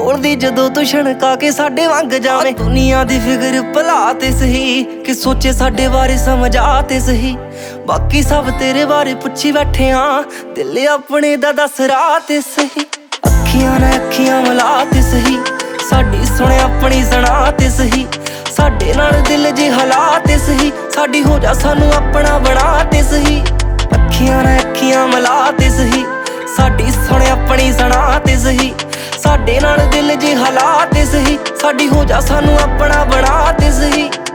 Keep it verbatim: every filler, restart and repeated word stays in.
ਬੋਲਦੀ ਜਦੋਂ ਤੂੰ ਛਣਕਾ ਕੇ ਸਾਡੇ ਵਾਂਗ ਜਾਵੇਂ। ਦੁਨੀਆ ਦੀ ਫਿਕਰ ਭਲਾ ਤੇ ਸਹੀ, ਕਿ ਸੋਚੇ ਸਾਡੇ ਬਾਰੇ ਸਮਝਾ ਤੇ ਸਹੀ। ਬਾਕੀ ਸਭ ਤੇਰੇ ਬਾਰੇ ਪੁੱਛੀ ਬੈਠੇ ਆਂ, ਦਿਲ ਆਪਣੇ ਦਾ ਦੱਸ ਰਾਹ ਤੇ ਸਹੀ। ਅੱਖੀਆਂ ਨਾਲ ਅੱਖੀਆਂ ਮਿਲਾ ਤੇ ਸਹੀ, ਸਾਡੀ ਸੁਣ ਆਪਣੀ ਸੁਣਾ ਤੇ ਸਹੀ। ਸਾਡੇ ਨਾਲ ਦਿਲ ਜੇ ਹਾਲਾਤ ਤੇ ਸਹੀ, ਸਾਡੀ ਹੋ ਜਾ ਸਾਨੂੰ ਆਪਣਾ ਬਣਾ ਤੇ ਸਹੀ। ਅੱਖੀਆਂ ਨਾਲ ਅੱਖੀਆਂ ਮਿਲਾ ਤੇ ਸਹੀ, ਸਾਡੀ ਸੁਣ ਆਪਣੀ ਸੁਣਾ ਤੇ ਸਹੀ। ਸਾਡੇ ਨਾਲ ਦਿਲ ਜੇ ਹਾਲਾਤ ਤੇ ਸਹੀ, ਸਾਡੀ ਹੋ ਜਾ ਸਾਨੂੰ ਆਪਣਾ ਬਣਾ ਤੇ ਸਹੀ।